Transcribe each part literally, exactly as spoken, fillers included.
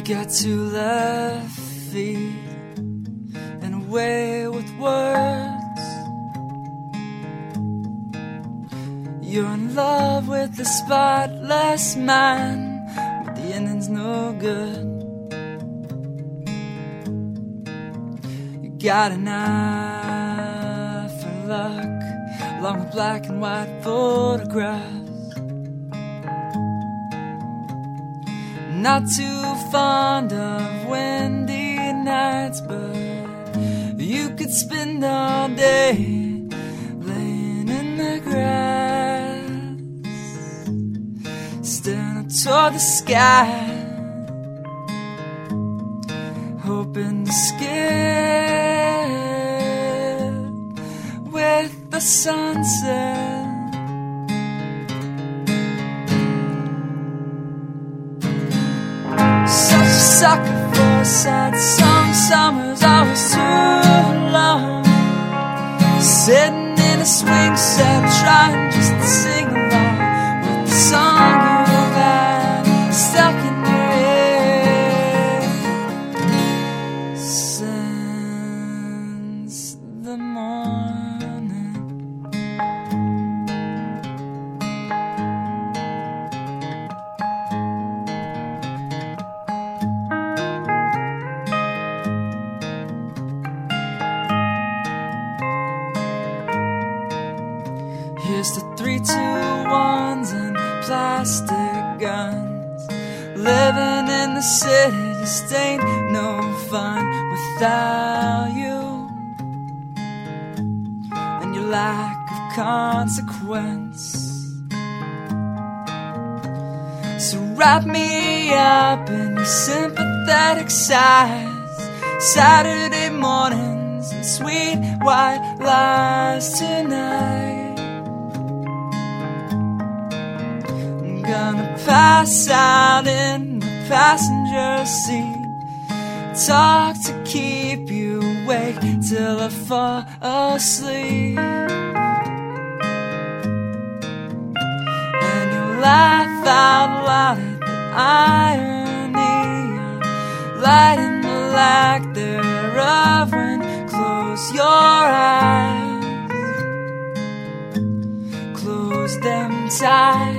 got two left feet and a way with words. You're in love with the spotless man, but the ending's no good. You got an eye for luck, along with black and white photographs. Not too fond of windy nights, but you could spend all day laying in the grass, staring toward the sky, hoping to skip with the sunset. Such a sucker for a sad song. Summer's always too long, sitting in a swing set, trying just to sing along with the song you've had stuck in your head since the morning. Here's the three, two, ones and plastic guns. Living in the city just ain't no fun without you and your lack of consequence. So wrap me up in your sympathetic sighs, Saturday mornings and sweet white lies tonight. Gonna pass out in the passenger seat, talk to keep you awake till I fall asleep, and you laugh out loud at the irony of light and the lack thereof when you close your eyes, close them tight.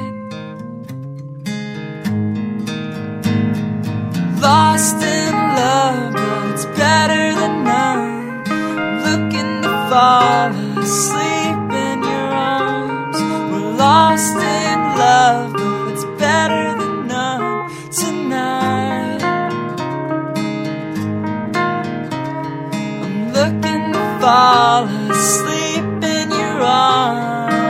Lost in love, but it's better than none. Looking to fall asleep in your arms. We're lost in love, but it's better than none tonight. I'm looking to fall asleep in your arms.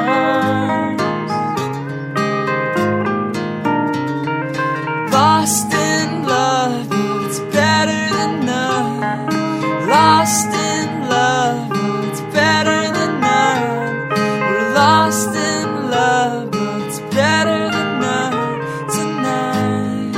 Lost in love, but it's better than none. Lost in love, but it's better than none. We're lost in love, but it's better than none tonight.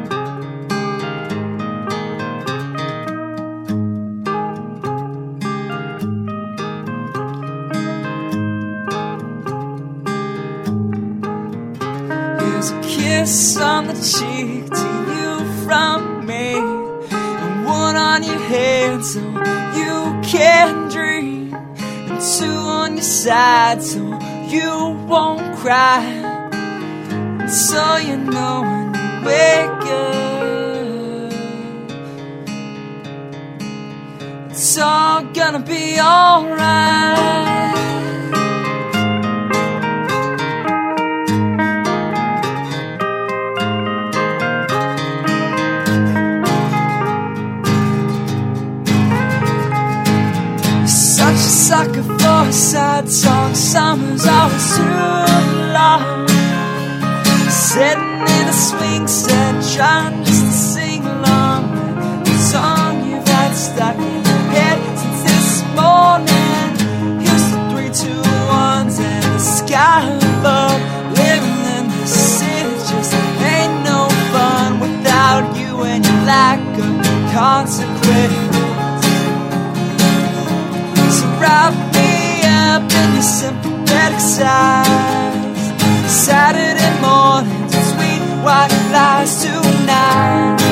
Here's a kiss on the cheek to you from me, and one on your head so you can dream, and two on your side so you won't cry, and so you know when you wake up, it's all gonna be alright. Such a sucker for a sad song. Summer's always too long, sitting in a swing set, trying just to sing along with the song you've had stuck in your head since this morning. Here's the three, two, ones and the sky above. Living in the city just ain't no fun without you and your lack of consequence. Wrap me up in your sympathetic sighs, Saturday mornings and sweet white lies tonight.